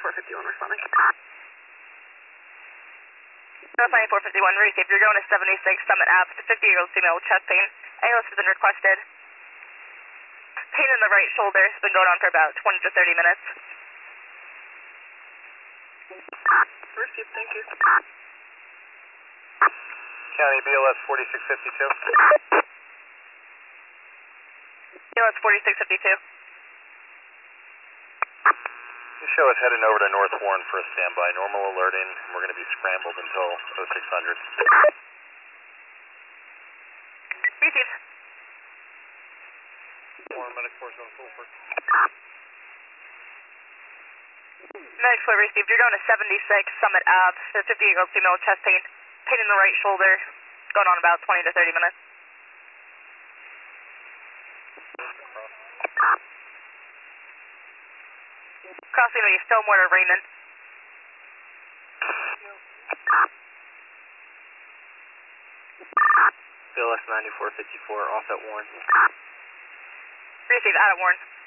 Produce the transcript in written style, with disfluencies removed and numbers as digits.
9451 responding. North 9451, received. You're going to 76 Summit Ave, 50-year-old female with chest pain. ALS has been requested. Pain in the right shoulder has been going on for about 20 to 30 minutes. Received, thank you. County BLS 4652. BLS 4652. You show us heading over to North Warren for a standby. Normal alerting, and we're going to be scrambled until 0600. Received. Warren Medic Force on full for. Medic floor received. You're going to 76 Summit Ave, 50-year-old female with chest pain. Pain in the right shoulder, going on about 20 to 30 minutes. Crossing the Fillmore to Raymond. BLS 9454 off at Warren. Received, out at Warren.